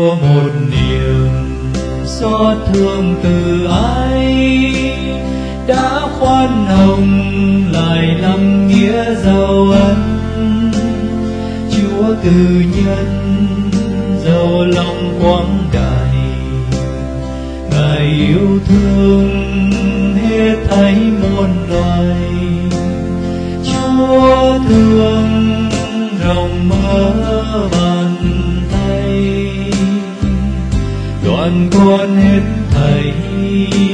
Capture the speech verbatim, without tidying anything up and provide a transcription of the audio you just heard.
Chúa một niềm xót thương từ ái, đã khoan hồng lại lắm nghĩa dấu ân. Chúa từ nhân giàu lòng quảng đại, Ngài yêu thương hết thảy muôn loài. Chúa thương rộng mở bàn tay, đoạn con hết thảy